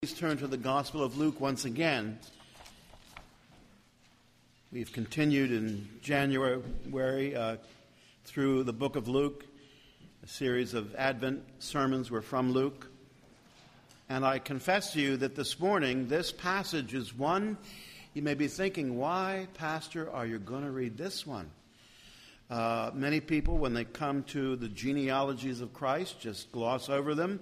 Please turn to the Gospel of Luke once again. We've continued in January through the book of Luke. A series of Advent sermons were from Luke. And I confess to you that this morning, this passage is one you may be thinking, why, Pastor, are you going to read this one? Many people, when they come to the genealogies of Christ, just gloss over them.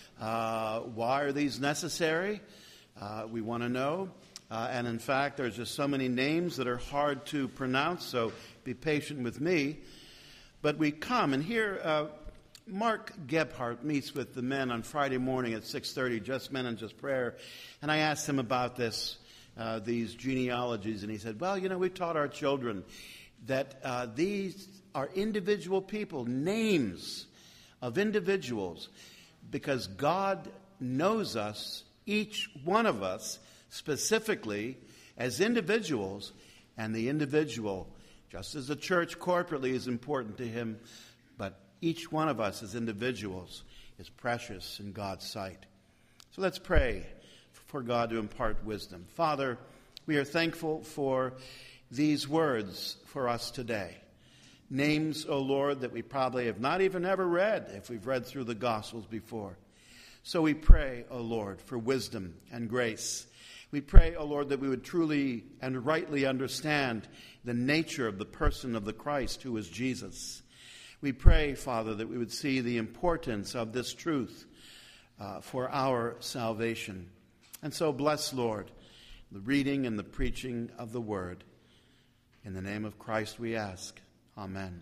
Why are these necessary? We want to know. And in fact, there's just so many names that are hard to pronounce, so be patient with me. But we come, and here Mark Gebhardt meets with the men on Friday morning at 6:30, Just Men and Just Prayer. And I asked him about these genealogies, and he said, well, we taught our children that these are individual people, names of individuals, because God knows us, each one of us, specifically as individuals, and the individual, just as the church corporately is important to him, but each one of us as individuals is precious in God's sight. So let's pray for God to impart wisdom. Father, we are thankful for these words for us today. Names, O Lord, that we probably have not even ever read if we've read through the Gospels before. So we pray, O Lord, for wisdom and grace. We pray, O Lord, that we would truly and rightly understand the nature of the person of the Christ who is Jesus. We pray, Father, that we would see the importance of this truth for our salvation. And so bless, Lord, the reading and the preaching of the word. In the name of Christ we ask. Amen.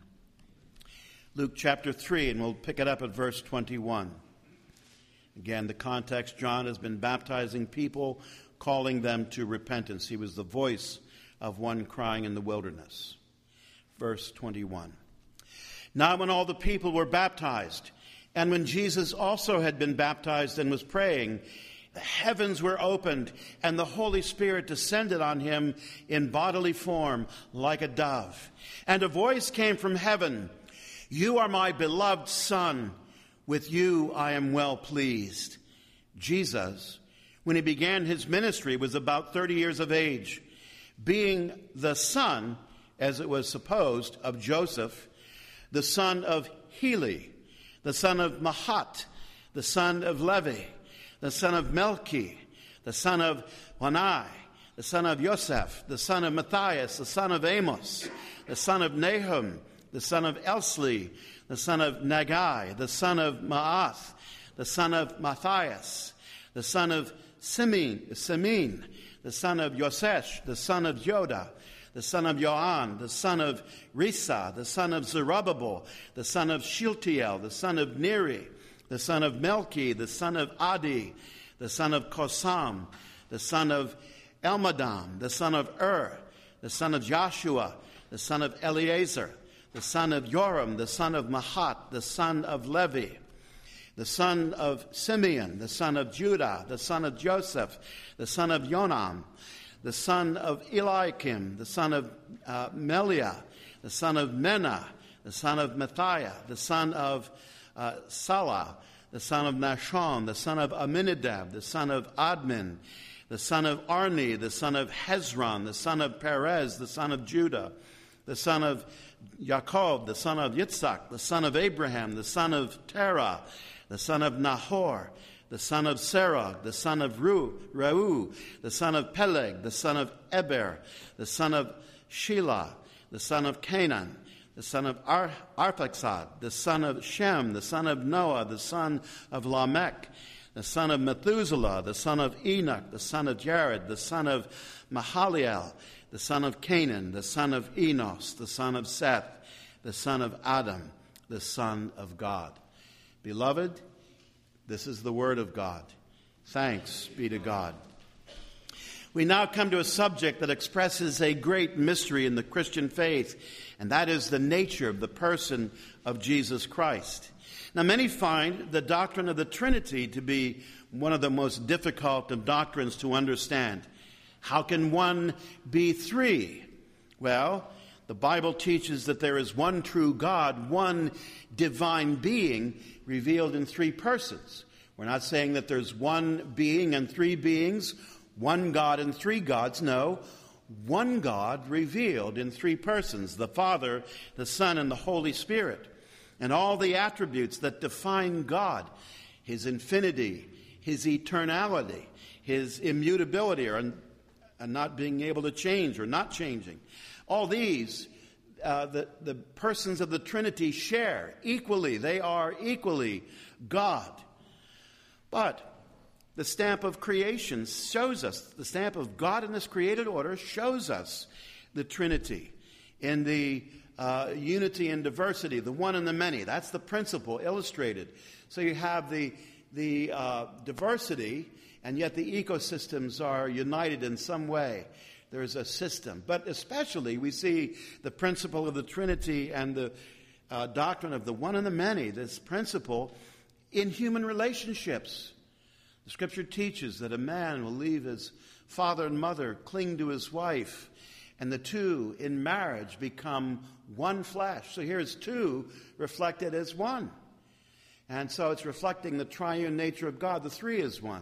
Luke chapter 3, and we'll pick it up at verse 21. Again, the context, John has been baptizing people, calling them to repentance. He was the voice of one crying in the wilderness. Verse 21. Now when all the people were baptized, and when Jesus also had been baptized and was praying, the heavens were opened, and the Holy Spirit descended on him in bodily form like a dove. And a voice came from heaven, "You are my beloved Son. With you I am well pleased." Jesus, when he began his ministry, was about 30 years of age. Being the son, as it was supposed, of Joseph, the son of Heli, the son of Mahat, the son of Levi, the son of Melchi, the son of Hanai, the son of Yosef, the son of Matthias, the son of Amos, the son of Nahum, the son of Elsli, the son of Nagai, the son of Maath, the son of Matthias, the son of Simeon, the son of Yosesh, the son of Joda, the son of Joan, the son of Risa, the son of Zerubbabel, the son of Shealtiel, the son of Neri, the son of Melchi, the son of Adi, the son of Kosam, the son of Elmadam, the son of the son of Joshua, the son of Eleazar, the son of Joram, the son of Mahat, the son of Levi, the son of Simeon, the son of Judah, the son of Joseph, the son of Jonam, the son of Eliakim, the son of Meliah, the son of Menah, the son of Matthiah, the son of Salah, the son of Nashon, the son of Aminadab, the son of Admin, the son of Arni, the son of Hezron, the son of Perez, the son of Judah, the son of Jacob, the son of Yitzhak, the son of Abraham, the son of Terah, the son of Nahor, the son of Serug, the son of Reu, the son of Peleg, the son of Eber, the son of Shelah, the son of Canaan, the son of Arphaxad, the son of Shem, the son of Noah, the son of Lamech, the son of Methuselah, the son of Enoch, the son of Jared, the son of Mahaliel, the son of Canaan, the son of Enos, the son of Seth, the son of Adam, the son of God. Beloved, this is the word of God. Thanks be to God. We now come to a subject that expresses a great mystery in the Christian faith, and that is the nature of the person of Jesus Christ. Now, many find the doctrine of the Trinity to be one of the most difficult of doctrines to understand. How can one be three? Well, the Bible teaches that there is one true God, one divine being revealed in three persons. We're not saying that there's one being and three beings, one God and three gods. No, one God revealed in three persons, the Father, the Son, and the Holy Spirit. And all the attributes that define God, his infinity, his eternality, his immutability, or not being able to change or not changing. All these, the persons of the Trinity share equally. They are equally God. But the stamp of creation shows us, the stamp of God in this created order shows us the Trinity in the unity and diversity, the one and the many. That's the principle illustrated. So you have the diversity, and yet the ecosystems are united in some way. There's a system. But especially we see the principle of the Trinity and the doctrine of the one and the many, this principle in human relationships. The Scripture teaches that a man will leave his father and mother, cling to his wife, and the two in marriage become one flesh. So here's two reflected as one. And so it's reflecting the triune nature of God. The three is one.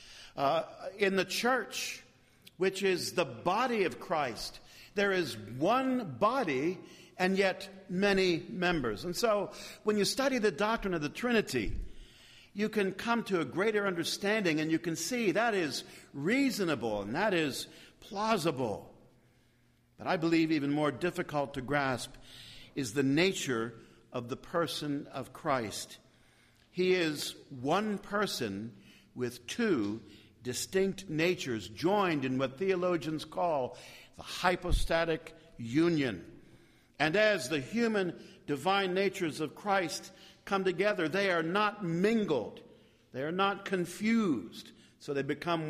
In the church, which is the body of Christ, there is one body and yet many members. And so when you study the doctrine of the Trinity, you can come to a greater understanding, and you can see that is reasonable and that is plausible. But I believe even more difficult to grasp is the nature of the person of Christ. He is one person with two distinct natures joined in what theologians call the hypostatic union. And as the human divine natures of Christ come together, they are not mingled. They are not confused. So they become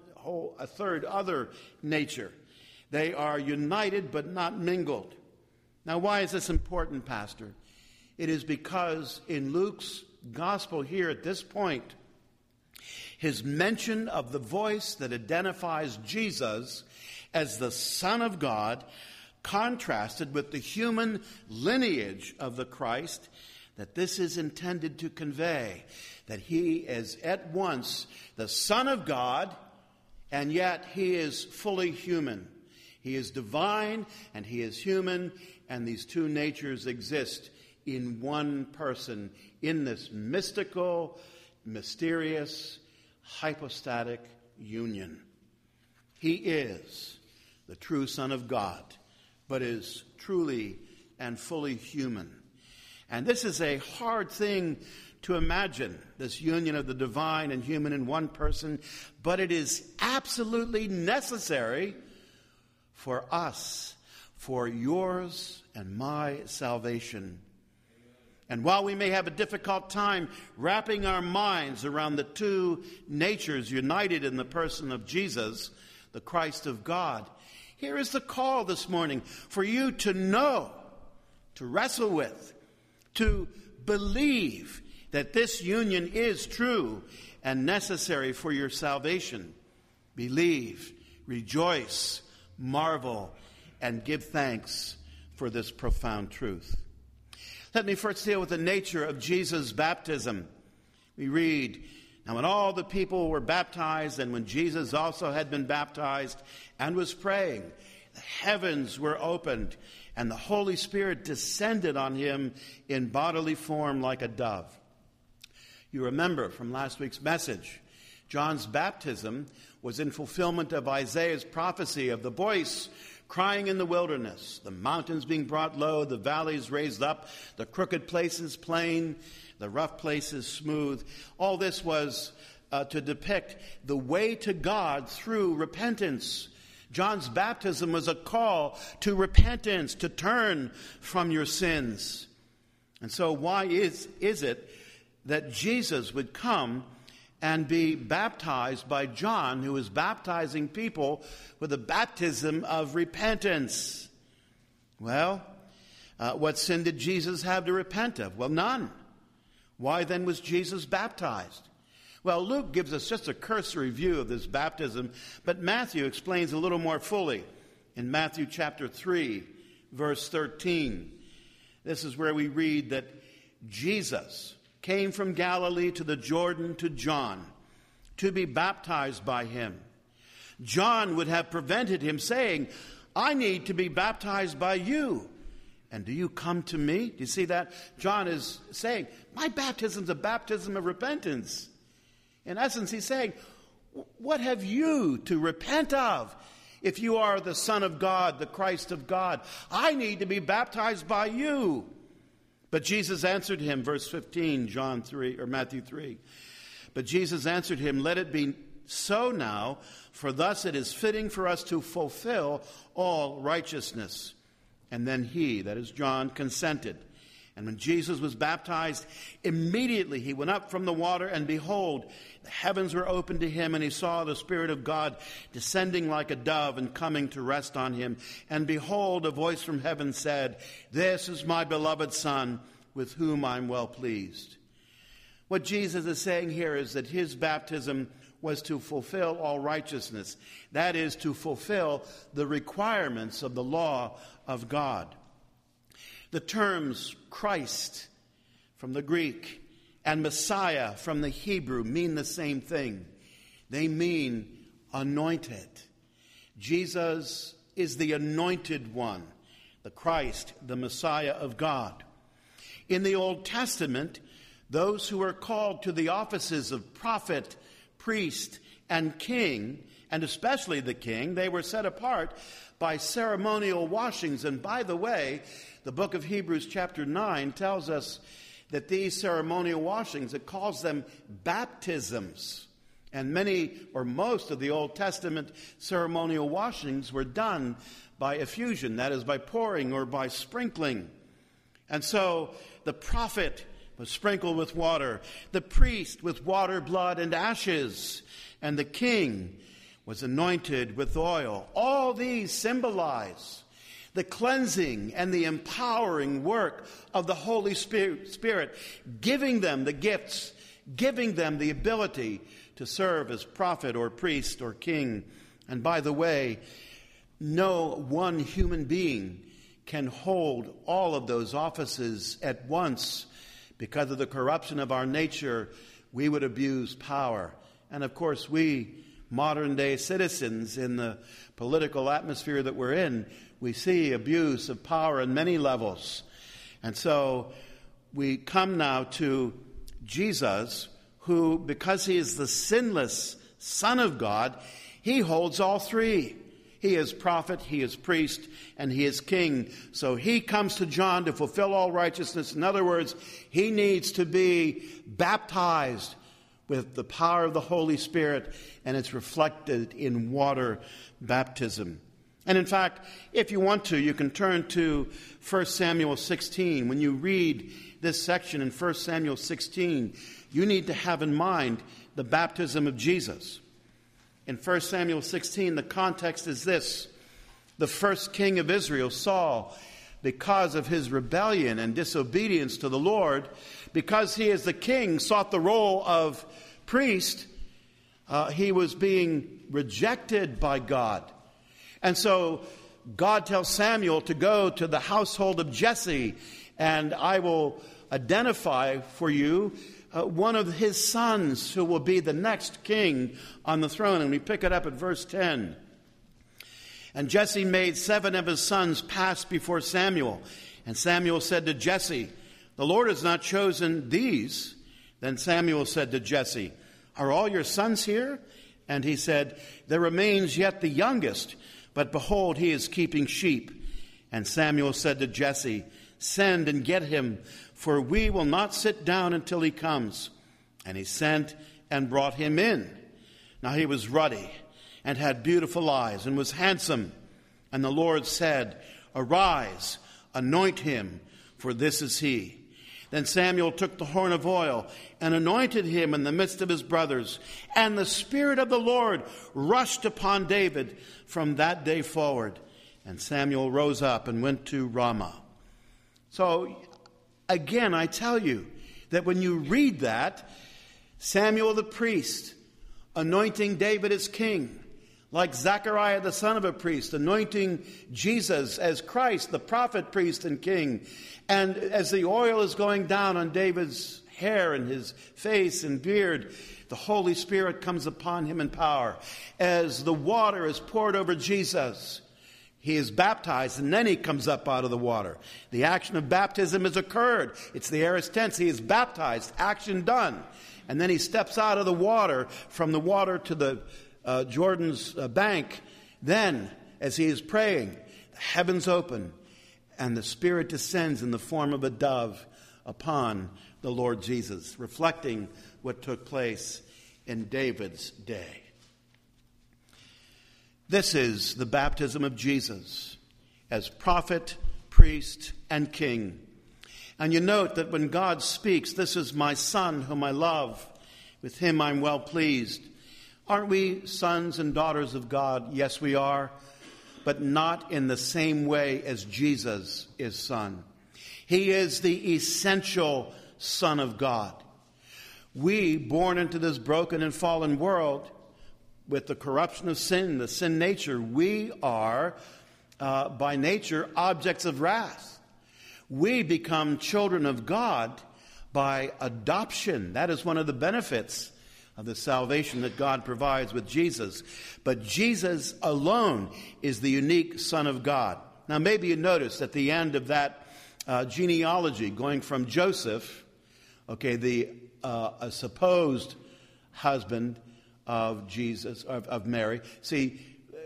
a third other nature. They are united but not mingled. Now, why is this important, Pastor? It is because in Luke's gospel here at this point, his mention of the voice that identifies Jesus as the Son of God, contrasted with the human lineage of the Christ, that this is intended to convey that he is at once the Son of God, and yet he is fully human. He is divine and he is human, and these two natures exist in one person in this mystical, mysterious, hypostatic union. He is the true Son of God, but is truly and fully human. And this is a hard thing to imagine, this union of the divine and human in one person, but it is absolutely necessary for us, for yours and my salvation. And while we may have a difficult time wrapping our minds around the two natures united in the person of Jesus, the Christ of God, here is the call this morning for you to know, to wrestle with, to believe that this union is true and necessary for your salvation. Believe, rejoice, marvel, and give thanks for this profound truth. Let me first deal with the nature of Jesus' baptism. We read, "Now when all the people were baptized, and when Jesus also had been baptized and was praying, the heavens were opened, and the Holy Spirit descended on him in bodily form like a dove." You remember from last week's message, John's baptism was in fulfillment of Isaiah's prophecy of the voice crying in the wilderness, the mountains being brought low, the valleys raised up, the crooked places plain, the rough places smooth. All this was to depict the way to God through repentance. John's baptism was a call to repentance, to turn from your sins. And so why is it that Jesus would come and be baptized by John, who was baptizing people with a baptism of repentance? Well, what sin did Jesus have to repent of? Well, none. Why then was Jesus baptized? Well, Luke gives us just a cursory view of this baptism, but Matthew explains a little more fully in Matthew chapter 3, verse 13. This is where we read that Jesus came from Galilee to the Jordan to John to be baptized by him. John would have prevented him, saying, I need to be baptized by you, and do you come to me? Do you see that? John is saying, my baptism is a baptism of repentance. In essence, he's saying, what have you to repent of? If you are the Son of God, the Christ of God, I need to be baptized by you. But Jesus answered him, verse 15, Matthew 3. But Jesus answered him, let it be so now, for thus it is fitting for us to fulfill all righteousness. And then he, that is John, consented. And when Jesus was baptized, immediately he went up from the water, and behold, the heavens were opened to him, and he saw the Spirit of God descending like a dove and coming to rest on him. And behold, a voice from heaven said, this is my beloved Son, with whom I'm well pleased. What Jesus is saying here is that his baptism was to fulfill all righteousness. That is, to fulfill the requirements of the law of God. The terms Christ from the Greek and Messiah from the Hebrew mean the same thing. They mean anointed. Jesus is the anointed one, the Christ, the Messiah of God. In the Old Testament, those who were called to the offices of prophet, priest, and king, and especially the king, they were set apart by ceremonial washings. And by the way, the book of Hebrews chapter 9 tells us that these ceremonial washings, it calls them baptisms. And many or most of the Old Testament ceremonial washings were done by effusion, that is, by pouring or by sprinkling. And so the prophet was sprinkled with water, the priest with water, blood, and ashes, and the king was anointed with oil. All these symbolize the cleansing and the empowering work of the Holy Spirit, giving them the gifts, giving them the ability to serve as prophet or priest or king. And by the way, no one human being can hold all of those offices at once. Because of the corruption of our nature, we would abuse power. And of course, we modern-day citizens in the political atmosphere that we're in, we see abuse of power in many levels. And so we come now to Jesus, who, because he is the sinless Son of God, he holds all three. He is prophet, he is priest, and he is king. So he comes to John to fulfill all righteousness. In other words, he needs to be baptized with the power of the Holy Spirit, and it's reflected in water baptism. And in fact, if you want to, you can turn to 1 Samuel 16. When you read this section in 1 Samuel 16, you need to have in mind the baptism of Jesus. In 1 Samuel 16, the context is this. The first king of Israel, Saul, because of his rebellion and disobedience to the Lord, because he as the king sought the role of priest, he was being rejected by God. And so God tells Samuel to go to the household of Jesse, and I will identify for you one of his sons who will be the next king on the throne. And we pick it up at verse 10. And Jesse made 7 of his sons pass before Samuel. And Samuel said to Jesse, the Lord has not chosen these. Then Samuel said to Jesse, are all your sons here? And he said, there remains yet the youngest, but behold, he is keeping sheep. And Samuel said to Jesse, send and get him, for we will not sit down until he comes. And he sent and brought him in. Now he was ruddy and had beautiful eyes and was handsome. And the Lord said, arise, anoint him, for this is he. Then Samuel took the horn of oil and anointed him in the midst of his brothers. And the Spirit of the Lord rushed upon David from that day forward. And Samuel rose up and went to Ramah. So, again, I tell you that when you read that, Samuel the priest anointing David as king, like Zechariah the son of a priest anointing Jesus as Christ, the prophet, priest, and king. And as the oil is going down on David's hair and his face and beard, the Holy Spirit comes upon him in power. As the water is poured over Jesus, he is baptized, and then he comes up out of the water. The action of baptism has occurred. It's the aorist tense. He is baptized, action done. And then he steps out of the water, from the water to the Jordan's bank. Then, as he is praying, the heavens open, and the Spirit descends in the form of a dove upon the Lord Jesus, reflecting what took place in David's day. This is the baptism of Jesus as prophet, priest, and king. And you note that when God speaks, "This is my Son whom I love, with him I'm well pleased." Aren't we sons and daughters of God? Yes, we are, but not in the same way as Jesus is Son. He is the essential Son of God. We, born into this broken and fallen world, with the corruption of sin, the sin nature, we are, by nature, objects of wrath. We become children of God by adoption. That is one of the benefits of the salvation that God provides with Jesus. But Jesus alone is the unique Son of God. Now, maybe you noticed at the end of that genealogy, going from Joseph, the supposed husband of Jesus, of Mary. See,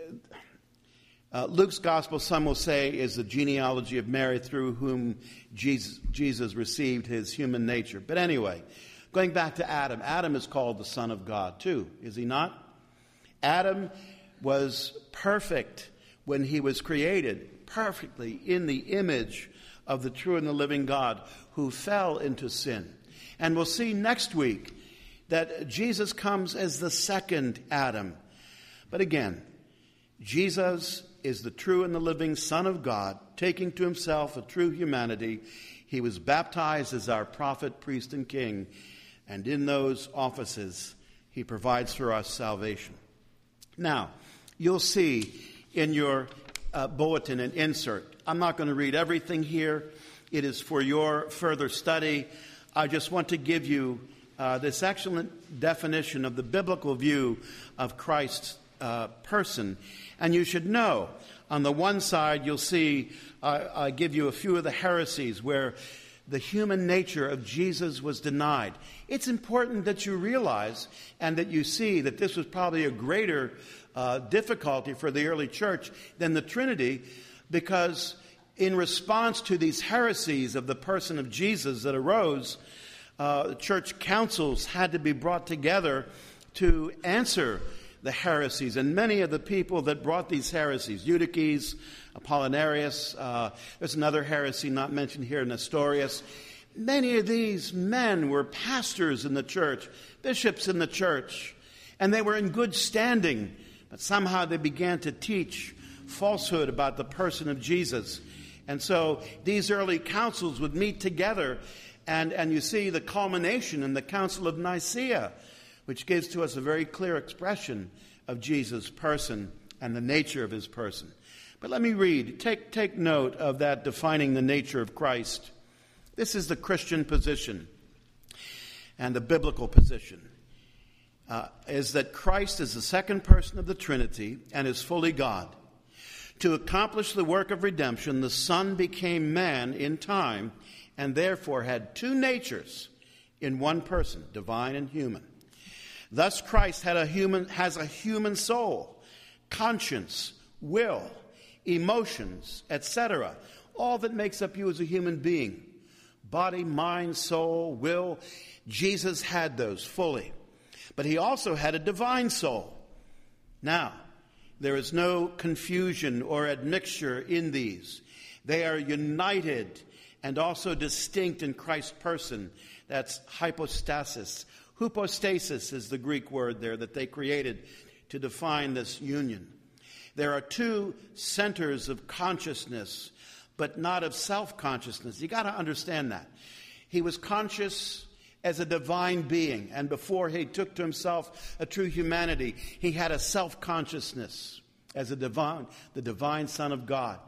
Luke's gospel, some will say, is the genealogy of Mary through whom Jesus received his human nature. But anyway, going back to Adam, Adam is called the Son of God too, is he not? Adam was perfect when he was created, perfectly in the image of the true and the living God, who fell into sin. And we'll see next week that Jesus comes as the second Adam. But again, Jesus is the true and the living Son of God, taking to himself a true humanity. He was baptized as our prophet, priest, and king. And in those offices, he provides for us salvation. Now, you'll see in your bulletin an insert. I'm not going to read everything here. It is for your further study. I just want to give you this excellent definition of the biblical view of Christ's person. And you should know, on the one side, you'll see, I give you a few of the heresies where the human nature of Jesus was denied. It's important that you realize and that you see that this was probably a greater difficulty for the early church than the Trinity, because in response to these heresies of the person of Jesus that arose, church councils had to be brought together to answer the heresies. And many of the people that brought these heresies, Eutyches, Apollinarius, there's another heresy not mentioned here, Nestorius. Many of these men were pastors in the church, bishops in the church, and they were in good standing. But somehow they began to teach falsehood about the person of Jesus. And so these early councils would meet together, and you see the culmination in the Council of Nicaea, which gives to us a very clear expression of Jesus' person and the nature of his person. But let me read. Take note of that defining the nature of Christ. This is the Christian position and the biblical position, is that Christ is the second person of the Trinity and is fully God. To accomplish the work of redemption, the Son became man in time and therefore had two natures in one person, divine and human. Thus Christ has a human soul, conscience, will, emotions, etc. All that makes up you as a human being. Body, mind, soul, will. Jesus had those fully. But he also had a divine soul. Now, there is no confusion or admixture in these. They are united and also distinct in Christ's person. That's hypostasis. Hypostasis is the Greek word there that they created to define this union. There are two centers of consciousness, but not of self-consciousness. You got to understand that. He was conscious as a divine being, and before he took to himself a true humanity, he had a self-consciousness as the divine Son of God.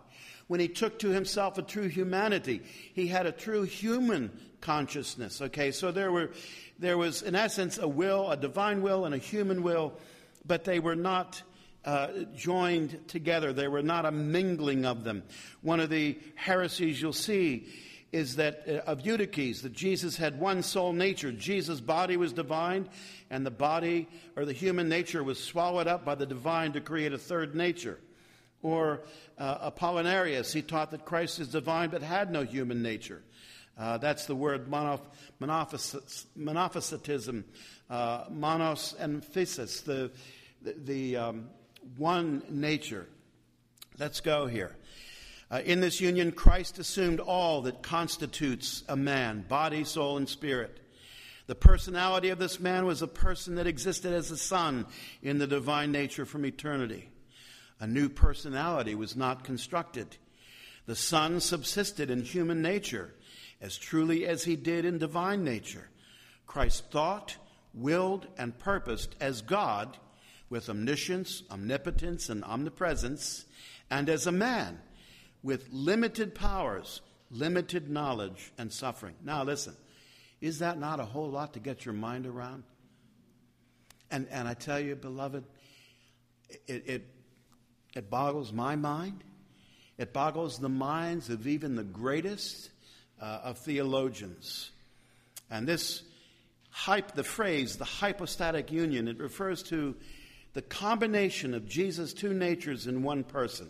when he took to himself a true humanity. He had a true human consciousness. Okay, so there was, in essence, a will, a divine will and a human will, but they were not joined together. They were not a mingling of them. One of the heresies you'll see is that of Eutyches, that Jesus had one soul nature. Jesus' body was divine, and the body or the human nature was swallowed up by the divine to create a third nature. Or Apollinarius, he taught that Christ is divine but had no human nature. That's the word monophysitism, monos and physis, the one nature. Let's go here. In this union, Christ assumed all that constitutes a man, body, soul, and spirit. The personality of this man was a person that existed as a son in the divine nature from eternity. A new personality was not constructed. The Son subsisted in human nature as truly as he did in divine nature. Christ thought, willed, and purposed as God with omniscience, omnipotence, and omnipresence, and as a man with limited powers, limited knowledge, and suffering. Now listen, is that not a whole lot to get your mind around? And I tell you, beloved, it boggles my mind. It boggles the minds of even the greatest of theologians. And this the phrase, the hypostatic union, it refers to the combination of Jesus' two natures in one person.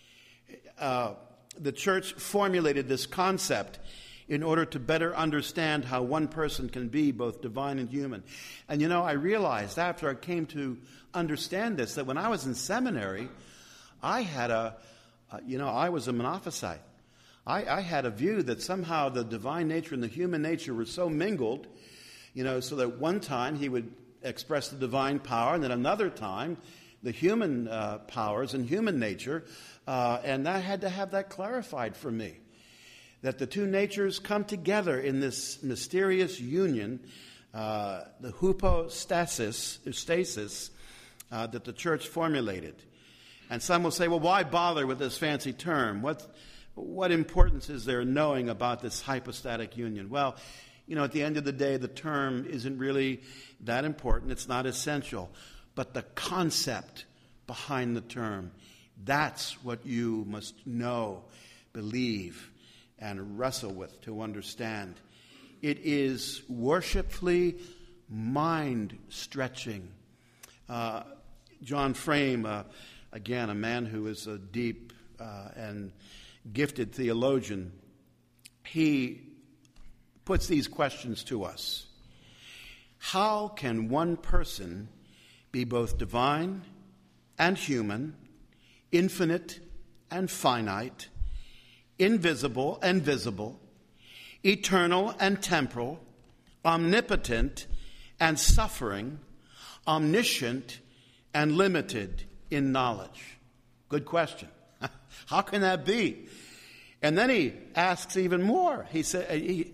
The church formulated this concept in order to better understand how one person can be both divine and human. And I realized after I came to understand this that when I was in seminary, I had I was a Monophysite. I had a view that somehow the divine nature and the human nature were so mingled, so that one time he would express the divine power, and then another time the human powers and human nature, and I had to have that clarified for me, that the two natures come together in this mysterious union, the hypostasis, that the church formulated. And some will say, well, why bother with this fancy term? What importance is there in knowing about this hypostatic union? Well, at the end of the day, the term isn't really that important. It's not essential. But the concept behind the term, that's what you must know, believe, and wrestle with to understand. It is worshipfully mind-stretching. John Frame, again, a man who is a deep and gifted theologian, he puts these questions to us. How can one person be both divine and human, infinite and finite, invisible and visible, eternal and temporal, omnipotent and suffering, omniscient and limited in knowledge? Good question. How can that be? And then he asks even more. He says,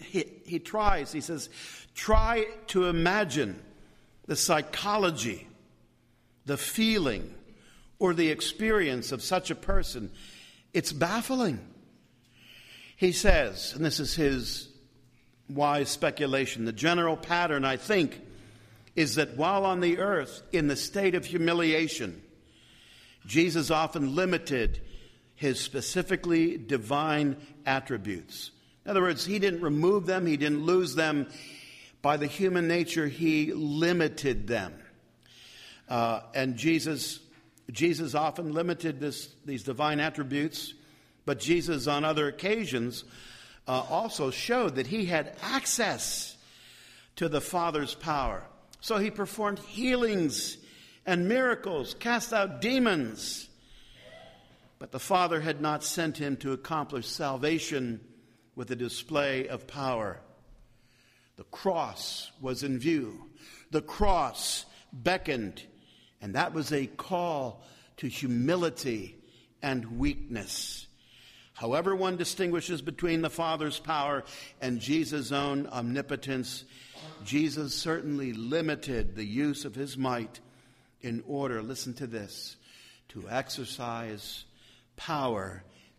try to imagine the psychology, the feeling, or the experience of such a person. It's baffling. He says, and this is his wise speculation, the general pattern, I think, is that while on the earth, in the state of humiliation, Jesus often limited his specifically divine attributes. In other words, he didn't remove them, he didn't lose them. By the human nature, he limited them. And Jesus often limited these divine attributes, but Jesus on other occasions also showed that he had access to the Father's power. So he performed healings and miracles, cast out demons. But the Father had not sent him to accomplish salvation with a display of power. The cross was in view. The cross beckoned, and that was a call to humility and weakness. However one distinguishes between the Father's power and Jesus' own omnipotence, Jesus certainly limited the use of his might in order, listen to this, to exercise power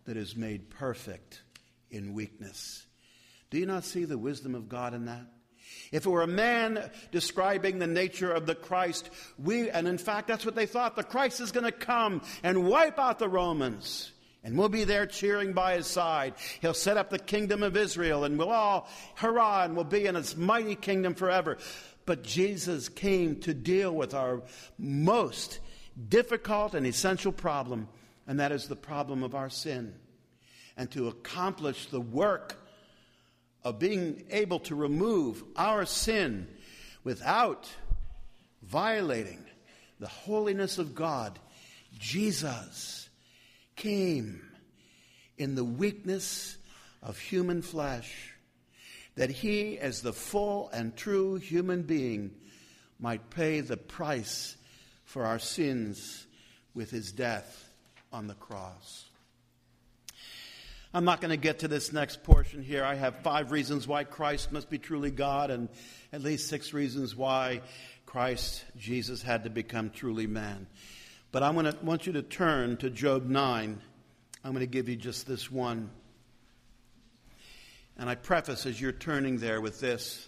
that is made perfect in weakness. Do you not see the wisdom of God in that? If it were a man describing the nature of the Christ, and in fact that's what they thought, the Christ is going to come and wipe out the Romans. And we'll be there cheering by his side. He'll set up the kingdom of Israel, and we'll all, hurrah, and we'll be in his mighty kingdom forever. But Jesus came to deal with our most difficult and essential problem, and that is the problem of our sin. And to accomplish the work of being able to remove our sin without violating the holiness of God, Jesus came in the weakness of human flesh, that he, as the full and true human being, might pay the price for our sins with his death on the cross. I'm not going to get to this next portion here. I have 5 reasons why Christ must be truly God, and at least 6 reasons why Christ, Jesus, had to become truly man. But I want you to turn to Job 9. I'm going to give you just this one. And I preface as you're turning there with this.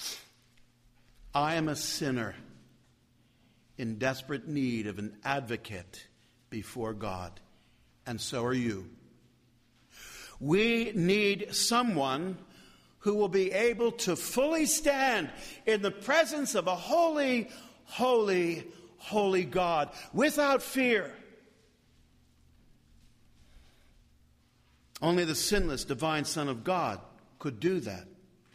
I am a sinner in desperate need of an advocate before God, and so are you. We need someone who will be able to fully stand in the presence of a holy, holy, holy God without fear. Only the sinless divine Son of God could do that.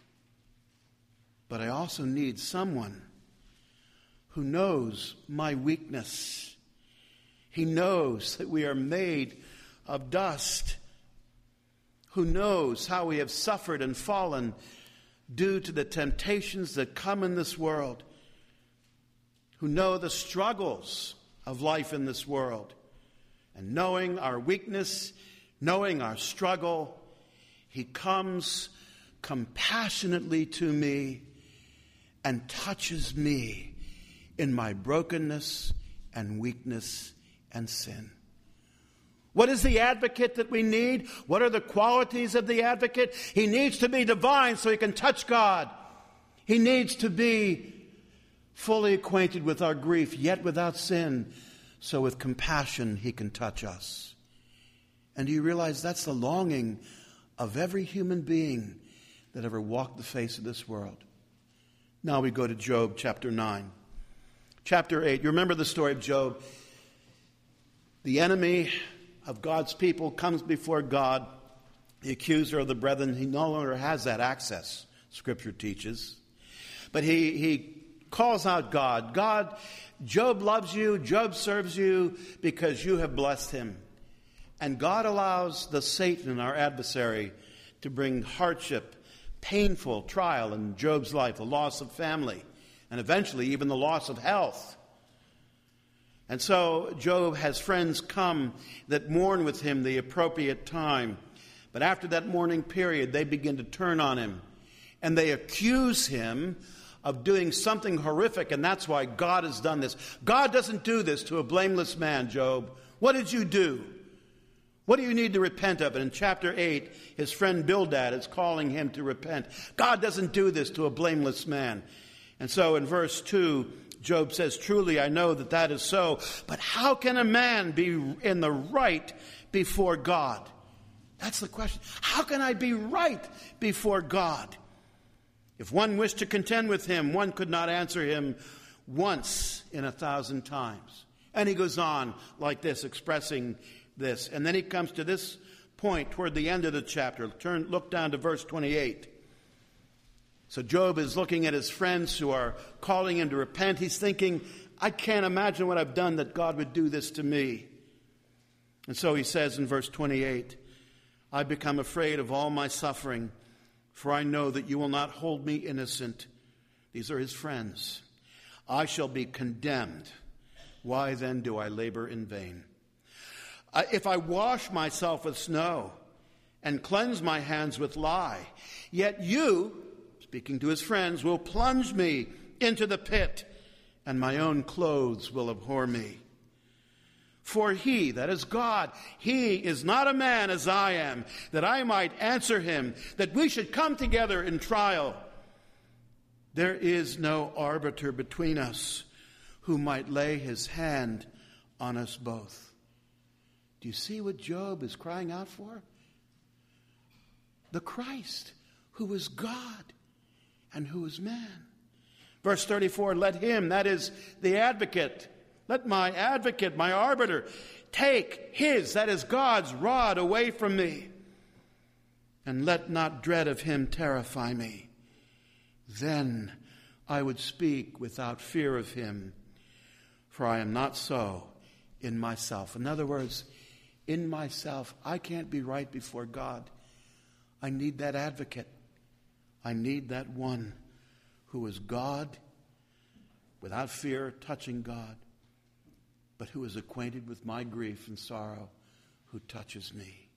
But I also need someone who knows my weakness. He knows that we are made of dust, who knows how we have suffered and fallen due to the temptations that come in this world, who know the struggles of life in this world. And knowing our weakness, knowing our struggle, he comes compassionately to me and touches me in my brokenness and weakness and sin. What is the advocate that we need? What are the qualities of the advocate? He needs to be divine so he can touch God. He needs to be fully acquainted with our grief, yet without sin, so with compassion he can touch us. And do you realize that's the longing of every human being that ever walked the face of this world? Now we go to Job chapter 9. Chapter 8, you remember the story of Job. The enemy of God's people comes before God, the accuser of the brethren. He no longer has that access, Scripture teaches. But he calls out God. God, Job loves you, Job serves you because you have blessed him. And God allows the Satan, our adversary, to bring hardship, painful trial in Job's life, the loss of family, and eventually even the loss of health. And so Job has friends come that mourn with him the appropriate time. But after that mourning period, they begin to turn on him. And they accuse him of doing something horrific, and that's why God has done this. God doesn't do this to a blameless man, Job. What did you do? What do you need to repent of? And in chapter 8, his friend Bildad is calling him to repent. God doesn't do this to a blameless man. And so in verse 2, Job says, truly I know that that is so, but how can a man be in the right before God? That's the question. How can I be right before God? If one wished to contend with him, one could not answer him once in 1,000 times. And he goes on like this, expressing this. And then he comes to this point toward the end of the chapter. Look down to verse 28. So Job is looking at his friends who are calling him to repent. He's thinking, I can't imagine what I've done that God would do this to me. And so he says in verse 28, I become afraid of all my suffering, for I know that you will not hold me innocent. These are his friends. I shall be condemned. Why then do I labor in vain? If I wash myself with snow and cleanse my hands with lye, yet you, speaking to his friends, will plunge me into the pit, and my own clothes will abhor me. For he, that is God, he is not a man as I am, that I might answer him, that we should come together in trial. There is no arbiter between us who might lay his hand on us both. Do you see what Job is crying out for? The Christ, who is God and who is man. Verse 34, let him, that is the advocate, let my advocate, my arbiter, take his, that is God's, rod away from me, and let not dread of him terrify me. Then I would speak without fear of him, for I am not so in myself. In other words, in myself, I can't be right before God. I need that advocate. I need that one who is God, without fear touching God, but who is acquainted with my grief and sorrow, who touches me.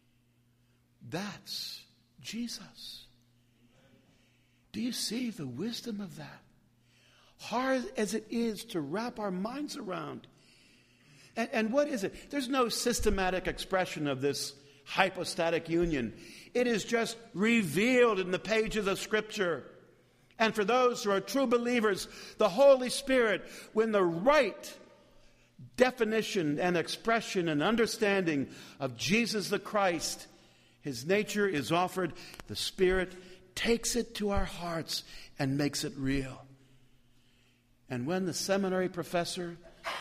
That's Jesus. Do you see the wisdom of that? Hard as it is to wrap our minds around. And what is it? There's no systematic expression of this hypostatic union. It is just revealed in the pages of Scripture. And for those who are true believers, the Holy Spirit, when the right definition and expression and understanding of Jesus the Christ, his nature is offered, the Spirit takes it to our hearts and makes it real. And when the seminary professor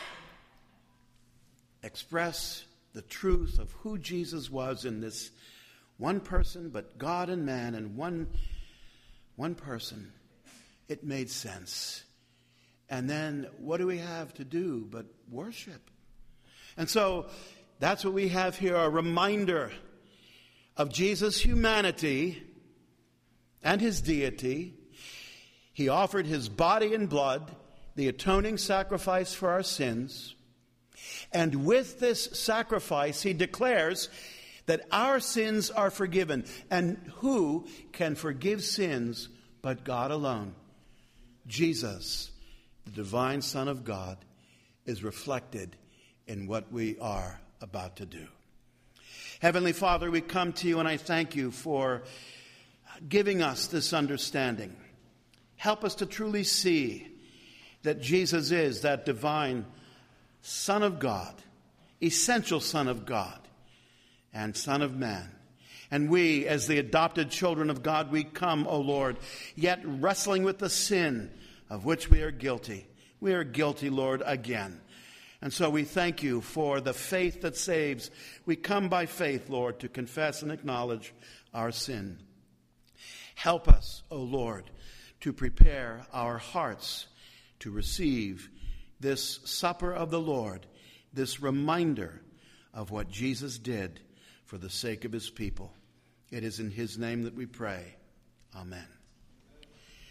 expressed the truth of who Jesus was in this one person, but God and man and one person, it made sense. And then what do we have to do but worship? And so that's what we have here, a reminder of Jesus' humanity and his deity. He offered his body and blood, the atoning sacrifice for our sins. And with this sacrifice, he declares that our sins are forgiven. And who can forgive sins but God alone? Jesus, the divine Son of God, is reflected in what we are about to do. Heavenly Father, we come to you and I thank you for giving us this understanding. Help us to truly see that Jesus is that divine Son of God, essential Son of God, and Son of Man. And we, as the adopted children of God, we come, O Lord, yet wrestling with the sin of which we are guilty. We are guilty, Lord, again. And so we thank you for the faith that saves. We come by faith, Lord, to confess and acknowledge our sin. Help us, O Lord, to prepare our hearts to receive this supper of the Lord, this reminder of what Jesus did for the sake of his people. It is in his name that we pray. Amen.